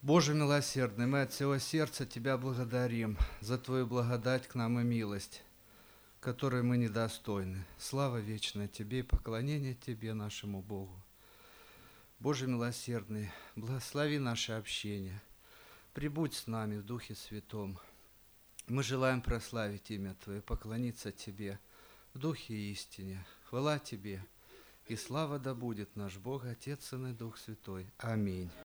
Боже милосердный, мы от всего сердца Тебя благодарим за Твою благодать к нам и милость, которой мы недостойны. Слава вечная Тебе и поклонение Тебе, нашему Богу. Боже милосердный, благослови наше общение, прибудь с нами в Духе Святом. Мы желаем прославить имя Твое, поклониться Тебе в Духе и истине. Хвала Тебе и слава да будет наш Бог, Отец, Сын и Дух Святой. Аминь.